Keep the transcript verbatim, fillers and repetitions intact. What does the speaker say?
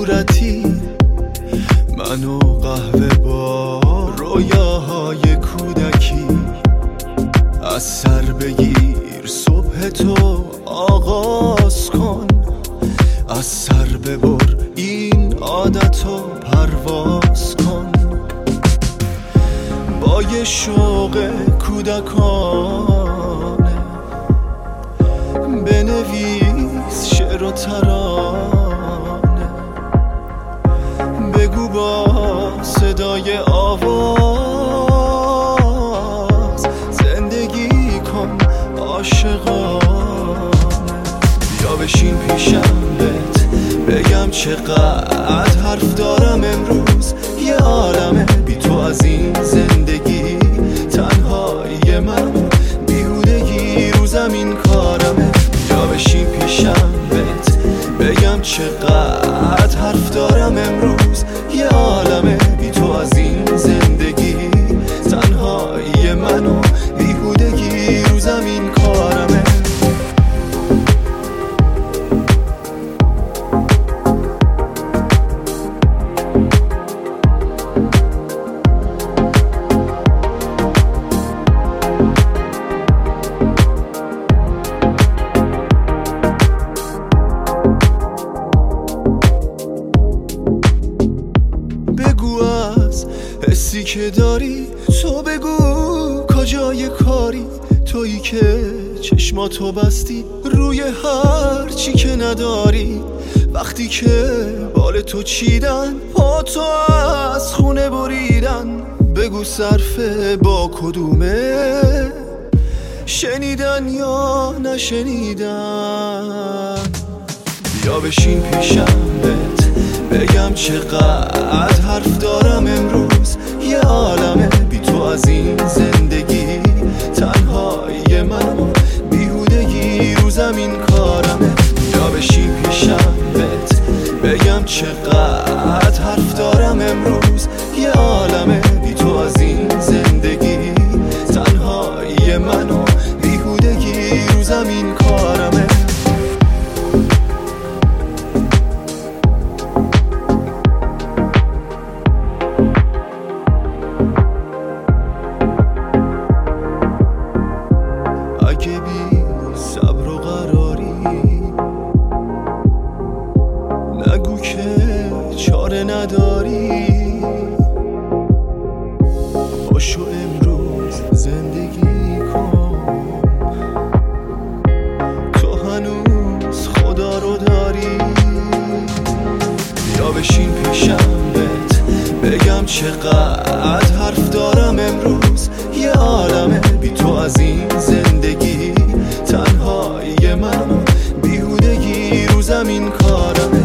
صورتی، منو قهوه با رویاهای کودکی. از سر بگیر صبح تو آغاز کن، از سر ببر این عادتو پرواز کن. با یه شوق کودکانه بنویس شعر و ترانه، بگو با صدای آواز زندگی کن عاشقانه. بیا بشین پیشم بهت بگم چقدر حرف دارم امروز. یه عالمه بی تو از این زندگی، تنهایی من بیهودگی رو زمین کارمه. بیا بشین پیشم بهت بگم چقدر حرف دارم امروز. یه عالمه بی تو از این زندگی، تنهایی من و بیهودگی رو زمین کارمه. حسی که داری تو بگو کجای کاری، تویی که چشماتو بستی روی هر چی که نداری. وقتی که بال تو چیدن پا تو از خونه بریدن، بگو صرفه با کدومه، شنیدن یا نشنیدن. بیا بشین پیشم بهت بگم چقدر حرف دارم امروز. یه عالمه بی تو از این زندگی، تنهایی من و بیهودگی رو زمین کارمه. بیا بشین پیشم بهت بگم چقدر حرف دارم امروز. یه عالمه بی تو از این زندگی، تنهایی من و بیهودگی رو زمین کارمه. اگه بی صبر و قراری نگو که چاره نداری. باشو امروز زندگی کن، تو هنوز خدا رو داری. بیا بشین پیشم بهت بگم چقدر حرف دارم امروز. یه عالمه بی تو از این زندگی، تنهایی من بیهودگی رو زمین کارمه.